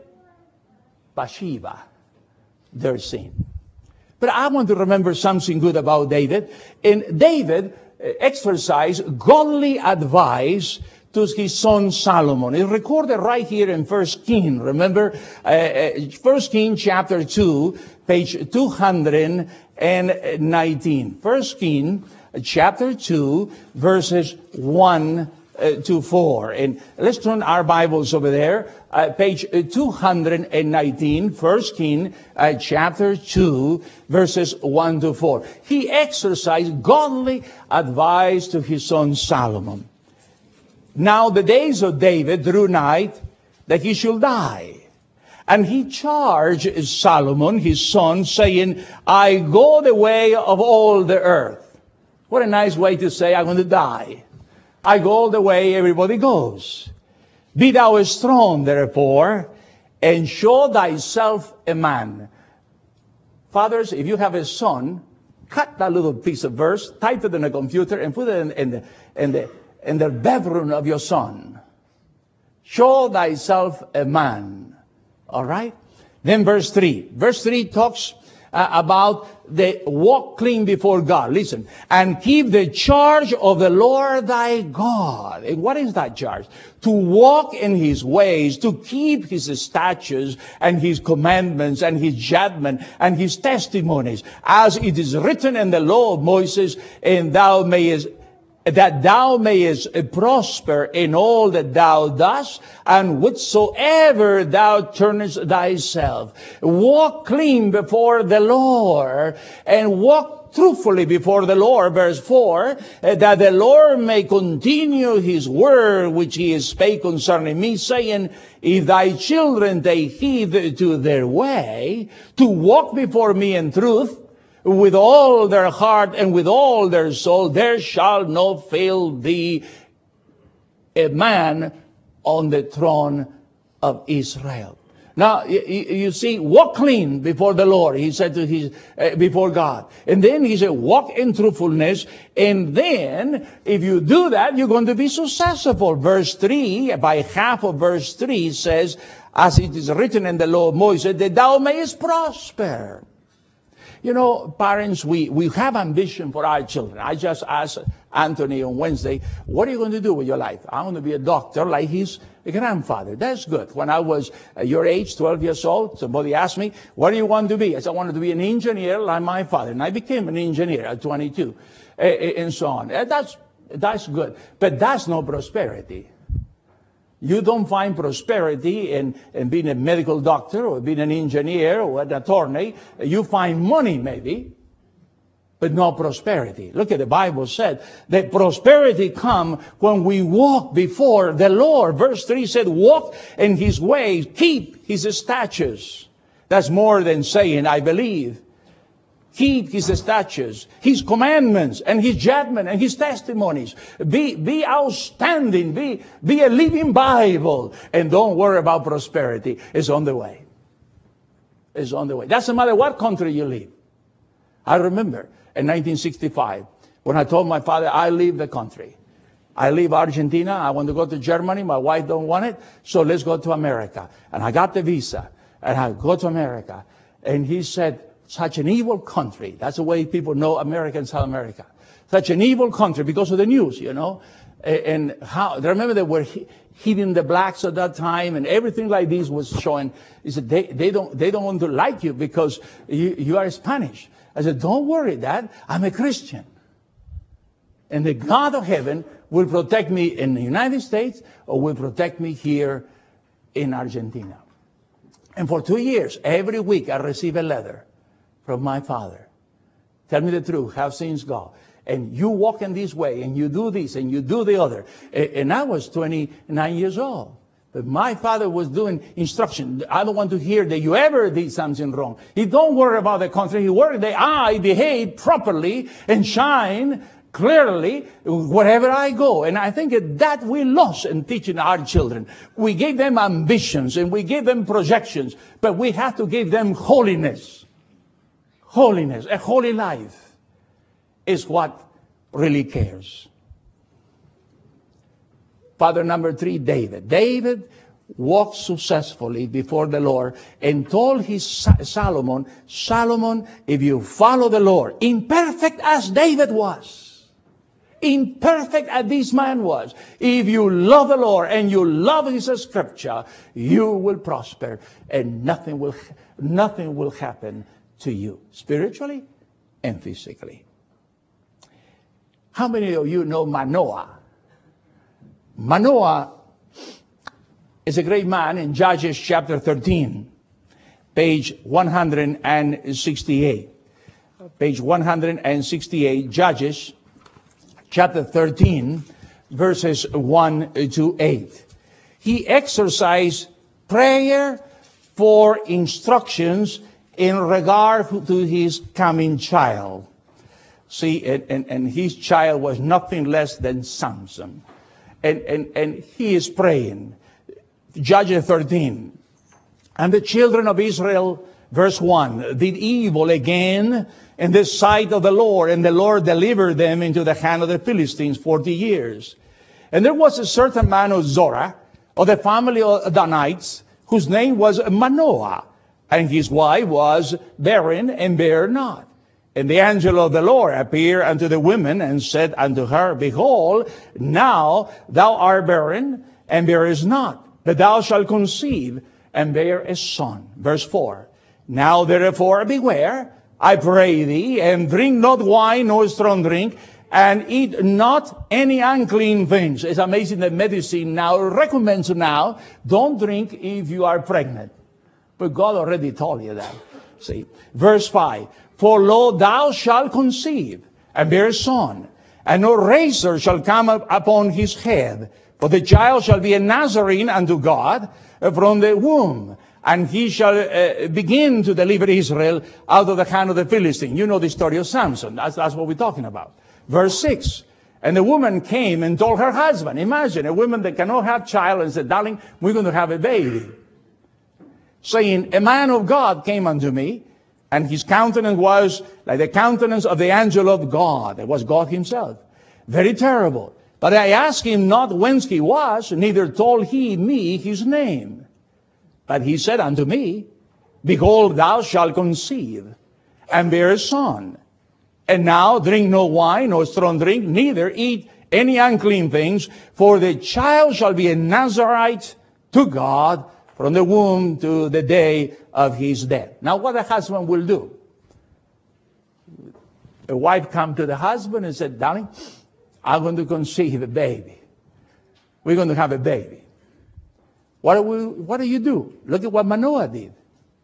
Bathsheba, their sin. But I want to remember something good about David. And David exercised godly advice to his son Solomon. It's recorded right here in First Kings. Remember, uh, First Kings chapter two, page two hundred nineteen. First Kings chapter two, verses one uh, to four. And let's turn our Bibles over there. Uh, page two hundred nineteen, First Kings uh, chapter two, verses one to four. He exercised godly advice to his son Solomon. Now the days of David drew nigh that he should die. And he charged Solomon, his son, saying, I go the way of all the earth. What a nice way to say, I'm going to die. I go the way everybody goes. Be thou strong, therefore, and show thyself a man. Fathers, if you have a son, cut that little piece of verse, type it in a computer, and put it in, in the, in the in the bedroom of your son. Show thyself a man. All right? Then verse three. Verse three talks uh, about the walk clean before God. Listen. And keep the charge of the Lord thy God. And what is that charge? To walk in his ways, to keep his statutes and his commandments and his judgment and his testimonies, as it is written in the law of Moses, and thou mayest that thou mayest prosper in all that thou dost, and whatsoever thou turnest thyself. Walk clean before the Lord, and walk truthfully before the Lord, verse four, that the Lord may continue his word which he spake concerning me, saying, if thy children take heed to their way, to walk before me in truth, with all their heart and with all their soul, there shall not fail thee a man on the throne of Israel. Now, you, you see, walk clean before the Lord, he said to his, uh, before God. And then he said, walk in truthfulness. And then, if you do that, you're going to be successful. Verse three, by half of verse three says, as it is written in the law of Moses, that thou mayest prosper. You know, parents, we, we have ambition for our children. I just asked Anthony on Wednesday, what are you going to do with your life? I want to be a doctor like his grandfather. That's good. When I was uh, your age, twelve years old, somebody asked me, what do you want to be? I said, I wanted to be an engineer like my father. And I became an engineer at twenty-two, uh, and so on. Uh, that's, that's good. But that's no prosperity. You don't find prosperity in, in being a medical doctor or being an engineer or an attorney. You find money maybe, but no prosperity. Look at the Bible said that prosperity come when we walk before the Lord. Verse three said, walk in his ways, keep his statutes. That's more than saying, I believe. Keep his statutes, his commandments, and his judgment, and his testimonies. Be, be outstanding. Be, be a living Bible. And don't worry about prosperity. It's on the way. It's on the way. Doesn't matter what country you live. I remember in nineteen sixty-five, when I told my father, I leave the country. I leave Argentina. I want to go to Germany. My wife don't want it. So let's go to America. And I got the visa. And I go to America. And he said, such an evil country. That's the way people know America and South America. Such an evil country because of the news, you know. And how, remember they were hitting the blacks at that time and everything like this was showing. He said, they, they don't, they don't want to like you because you, you are Spanish. I said, don't worry, Dad. I'm a Christian. And the God of heaven will protect me in the United States or will protect me here in Argentina. And for two years, every week I receive a letter from my father. Tell me the truth. How things go. And you walk in this way, and you do this, and you do the other. And I was twenty-nine years old. But my father was doing instruction. I don't want to hear that you ever did something wrong. He don't worry about the country. He worry that I behave properly and shine clearly wherever I go. And I think that, that we lost in teaching our children. We gave them ambitions, and we gave them projections. But we have to give them holiness. Holiness, a holy life is what really cares. Father number three, David. David walked successfully before the Lord and told his Solomon, Solomon, if you follow the Lord, imperfect as David was, imperfect as this man was, if you love the Lord and you love his scripture, you will prosper and nothing will, nothing will happen to you, spiritually and physically. How many of you know Manoah? Manoah is a great man in Judges chapter thirteen, page one hundred sixty-eight. Page one hundred sixty-eight, Judges chapter thirteen, verses one to eight. He exercised prayer for instructions in regard to his coming child. See, and, and, and his child was nothing less than Samson. And, and, and he is praying. Judges thirteen. And the children of Israel, verse one, did evil again in the sight of the Lord, and the Lord delivered them into the hand of the Philistines forty years. And there was a certain man of Zorah, of the family of the Danites, whose name was Manoah. And his wife was barren and bare not. And the angel of the Lord appeared unto the women and said unto her, Behold, now thou art barren and bearest not, but thou shalt conceive and bear a son. Verse four. Now therefore beware, I pray thee, and drink not wine nor strong drink, and eat not any unclean things. It's amazing that medicine now recommends now, don't drink if you are pregnant. But God already told you that. See, verse five, for lo, thou shalt conceive, and bear a son, and no razor shall come up upon his head, for the child shall be a Nazarene unto God from the womb, and he shall uh, begin to deliver Israel out of the hand of the Philistine. You know the story of Samson. That's, that's what we're talking about. Verse six, and the woman came and told her husband. Imagine a woman that cannot have child and said, darling, we're going to have a baby. Saying, a man of God came unto me, and his countenance was like the countenance of the angel of God. It was God himself. Very terrible. But I asked him not whence he was, neither told he me his name. But he said unto me, behold, thou shalt conceive, and bear a son. And now drink no wine, nor strong drink, neither eat any unclean things, for the child shall be a Nazarite to God from the womb to the day of his death. Now what a husband will do. A wife come to the husband and said, darling, I'm going to conceive a baby. We're going to have a baby. What do, we, what do you do? Look at what Manoah did.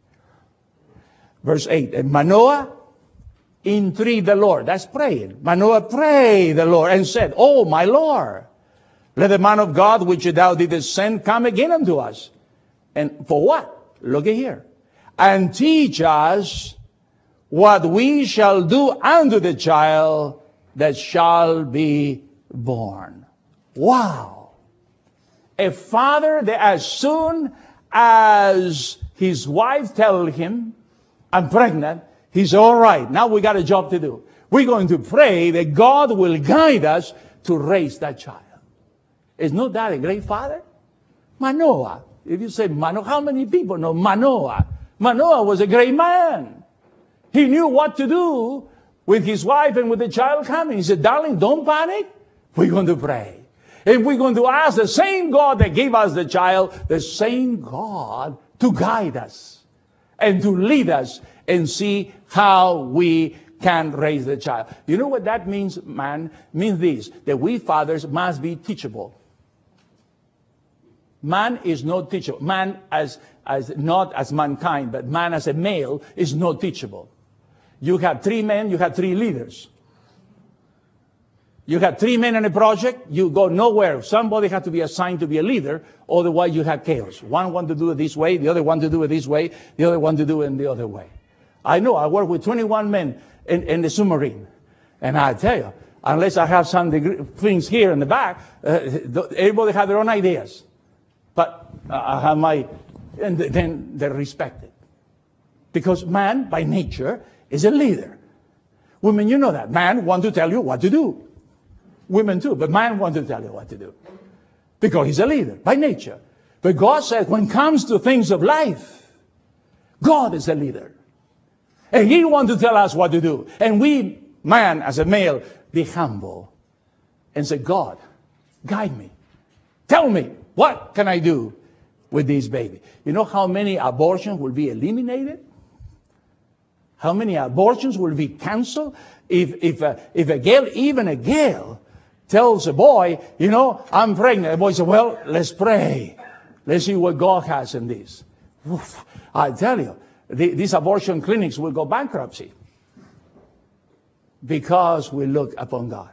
Verse eight, and Manoah entreated the Lord. That's praying. Manoah prayed the Lord and said, oh, my Lord, let the man of God which thou didst send come again unto us. And for what? Look at here. And teach us what we shall do unto the child that shall be born. Wow. A father that as soon as his wife tells him, I'm pregnant, he's all right. Now we got a job to do. We're going to pray that God will guide us to raise that child. Is not that a great father? Manoah. If you say Manoah, how many people know Manoah? Manoah was a great man. He knew what to do with his wife and with the child coming. He said, darling, don't panic. We're going to pray. And we're going to ask the same God that gave us the child, the same God to guide us and to lead us and see how we can raise the child. You know what that means, man? It means this, that we fathers must be teachable. Man is not teachable. Man as, as not as mankind, but man as a male is not teachable. You have three men, you have three leaders. You have three men in a project, you go nowhere. Somebody has to be assigned to be a leader, otherwise you have chaos. One want to do it this way, the other one to do it this way, the other one to do it in the other way. I know, I work with twenty-one men in, in the submarine. And I tell you, unless I have some degree, things here in the back, uh, everybody have their own ideas. But uh, I have my, and then they're respected. Because man, by nature, is a leader. Women, you know that. Man wants to tell you what to do. Women too, but man wants to tell you what to do. Because he's a leader, by nature. But God says, when it comes to things of life, God is a leader. And he wants to tell us what to do. And we, man, as a male, be humble. And say, God, guide me. Tell me. What can I do with this baby? You know how many abortions will be eliminated? How many abortions will be canceled? If, if, a, if a girl, even a girl, tells a boy, you know, I'm pregnant. The boy says, well, let's pray. Let's see what God has in this. Oof, I tell you, the, these abortion clinics will go bankruptcy. Because we look upon God.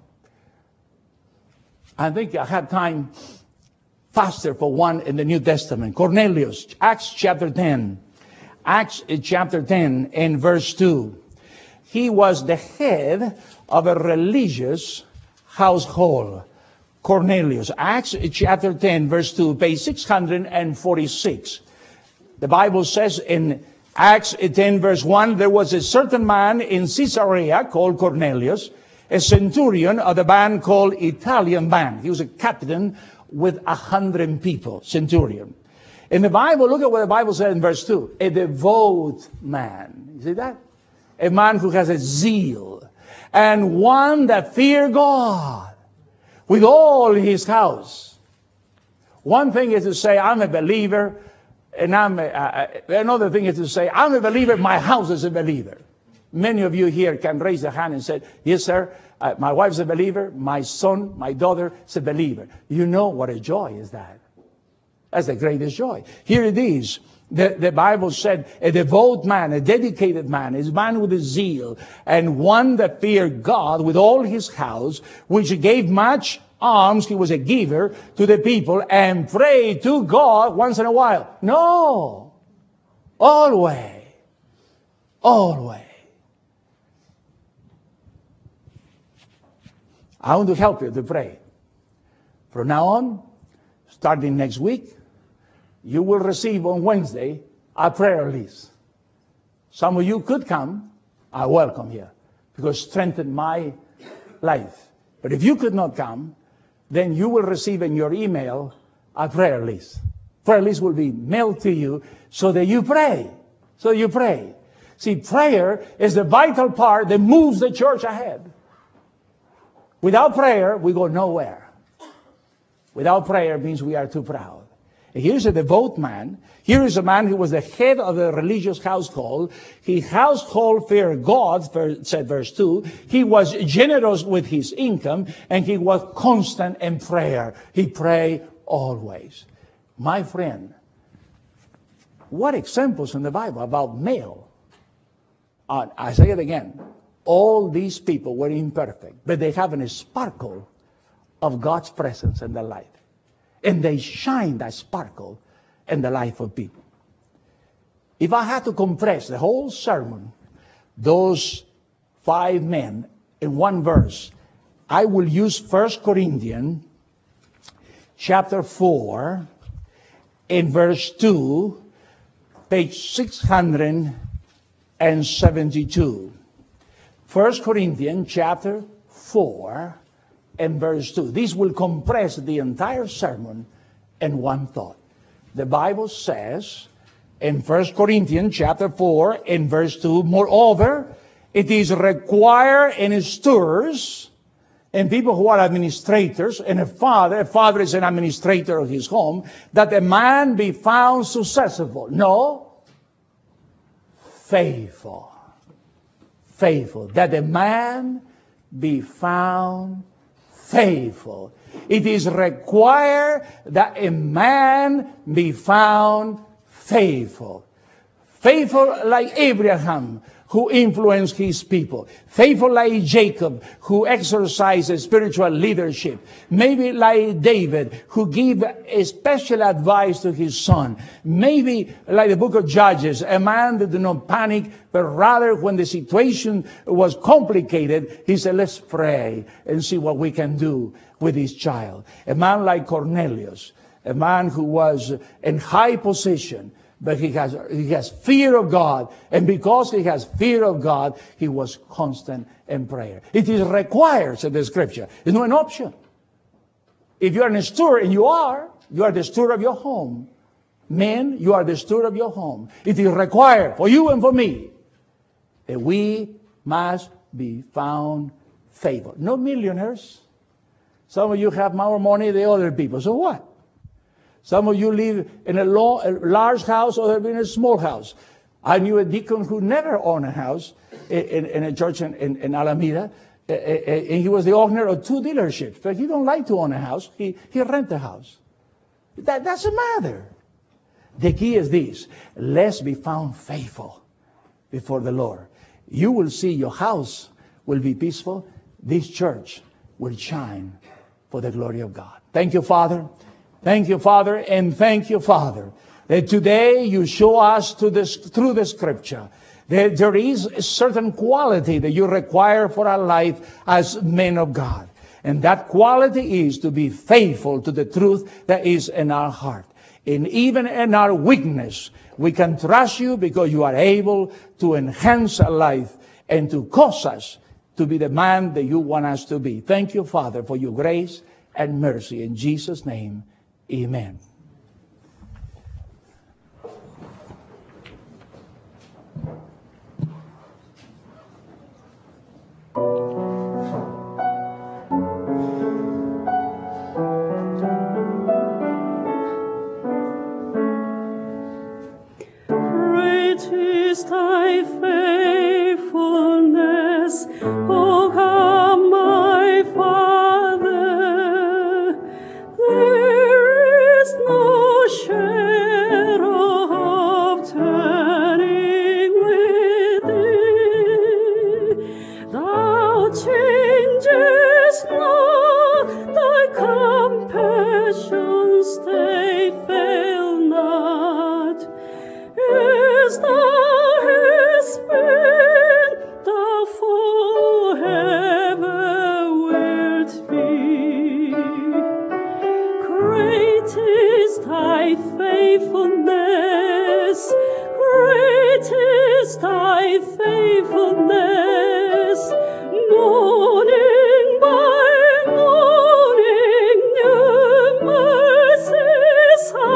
I think I had time faster for one in the New Testament. Cornelius, Acts chapter ten. Acts chapter ten and verse two. He was the head of a religious household. Cornelius. Acts chapter ten verse two, page six hundred forty-six. The Bible says in Acts ten verse one, there was a certain man in Caesarea called Cornelius, a centurion of the band called Italian band. He was a captain with a hundred people, centurion. In the Bible, look at what the Bible says in verse two. A devout man. You see that? A man who has a zeal. And one that fear God with all his house. One thing is to say, I'm a believer. And I'm a, uh, another thing is to say, I'm a believer, my house is a believer. Many of you here can raise a hand and say, yes, sir, uh, my wife's a believer, my son, my daughter is a believer. You know what a joy is that. That's the greatest joy. Here it is. The, the Bible said, a devout man, a dedicated man, is a man with a zeal, and one that feared God with all his house, which gave much alms, he was a giver to the people, and prayed to God once in a while. No. Always. Always. I want to help you to pray. From now on, starting next week, you will receive on Wednesday a prayer list. Some of you could come. I welcome you, because it strengthened my life. But if you could not come, then you will receive in your email a prayer list. Prayer list will be mailed to you so that you pray. So you pray. See, prayer is the vital part that moves the church ahead. Without prayer, we go nowhere. Without prayer means we are too proud. Here's a devout man. Here is a man who was the head of the religious household. His household feared God, said verse two. He was generous with his income, and he was constant in prayer. He prayed always. My friend, what examples in the Bible about male? Uh, I say it again. All these people were imperfect, but they have a sparkle of God's presence in their life. And they shine that sparkle in the life of people. If I had to compress the whole sermon, those five men, in one verse, I will use First Corinthians chapter four, in verse two, page six hundred seventy-two. First Corinthians chapter four, and verse two. This will compress the entire sermon in one thought. The Bible says in First Corinthians chapter four and verse two, moreover, it is required in stewards and people who are administrators, and a father, a father is an administrator of his home, that a man be found successful. No, faithful. Faithful. That a man be found faithful. It is required that a man be found faithful. Faithful like Abraham, who influenced his people. Faithful like Jacob, who exercised spiritual leadership. Maybe like David, who gave a special advice to his son. Maybe like the book of Judges, a man that did not panic, but rather when the situation was complicated, he said, let's pray and see what we can do with this child. A man like Cornelius, a man who was in high position, but he has, he has fear of God. And because he has fear of God, he was constant in prayer. It is required, said the scripture. It's not an option. If you are a steward, and you are, you are the steward of your home. Men, you are the steward of your home. It is required for you and for me that we must be found faithful. No millionaires. Some of you have more money than other people. So what? Some of you live in a, low, a large house, or in a small house. I knew a deacon who never owned a house in, in a church in, in, in Alameda, and he was the owner of two dealerships. But he don't like to own a house. He, he rent a house. That doesn't matter. The key is this. Let's be found faithful before the Lord. You will see your house will be peaceful. This church will shine for the glory of God. Thank you, Father. Thank you, Father, and thank you, Father, that today you show us to this, through the scripture that there is a certain quality that you require for our life as men of God. And that quality is to be faithful to the truth that is in our heart. And even in our weakness, we can trust you because you are able to enhance our life and to cause us to be the man that you want us to be. Thank you, Father, for your grace and mercy. In Jesus' name, amen. Great is thy faithfulness. changes not, thy compassions they fail not. As thou hast been, thou forever wilt be. Great is thy faithfulness, great is thy faithfulness. Morning by morning, new mercies I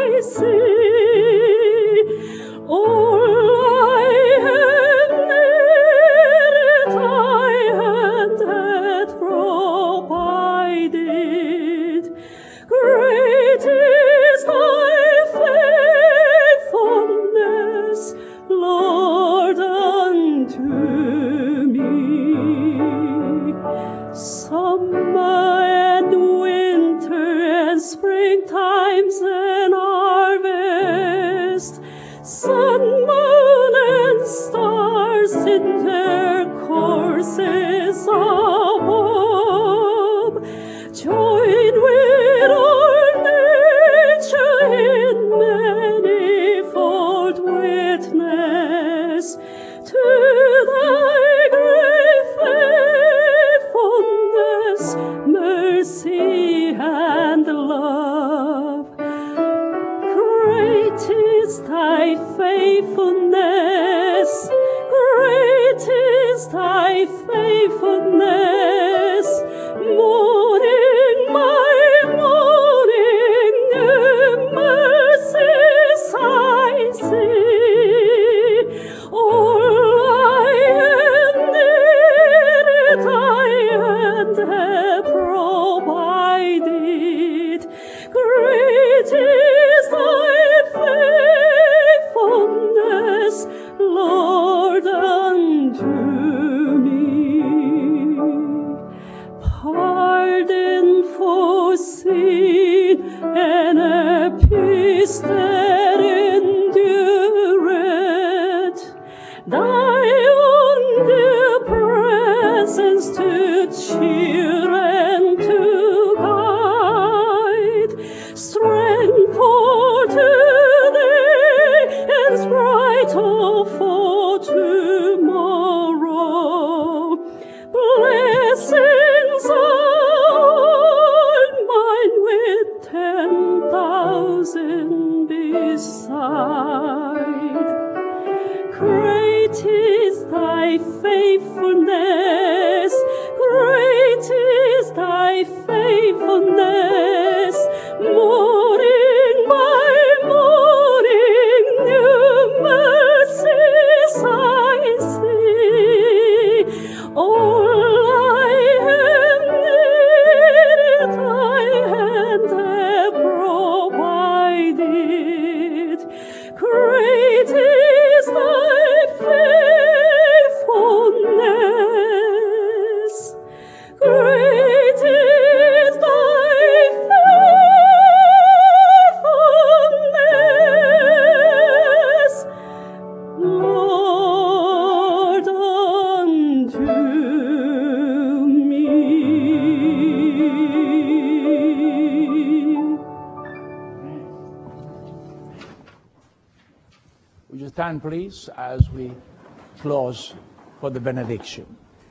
see. All I have needed, thy hand hath provided. Great is thy faithfulness, Lord, unto me. Summer and winter and springtimes and harvest, sun, moon, and stars in their courses above, join with all nature in manifold witness to thy great faithfulness, mercy, and love. Great is thy faithfulness, great is thy faithfulness. Morning by morning, new mercies I see. All I have needed, thy hand hath provided. Great is thy faithfulness, Lord, unto me. Pardon for sin and a peace that endureth, thy own dear presence to cheer and to guide, strength for today and sprite for tomorrow. Blessings all mine with ten thousand beside. Great is thy faithfulness, great is thy faithfulness. Morning by morning, new mercies I see. All I have needed, thy hand hath provided. Great is thy faithfulness, great is thy faithfulness, Lord, unto me. Would you stand, please, as we close for the benediction?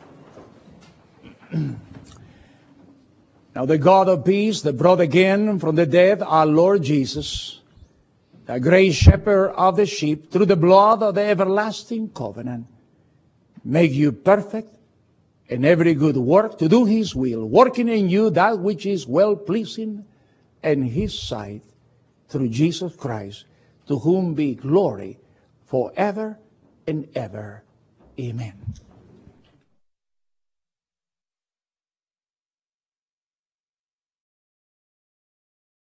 Now the God of peace that brought again from the dead our Lord Jesus, the great shepherd of the sheep, through the blood of the everlasting covenant, make you perfect in every good work to do his will, working in you that which is well-pleasing in his sight, through Jesus Christ, to whom be glory forever and ever. Amen.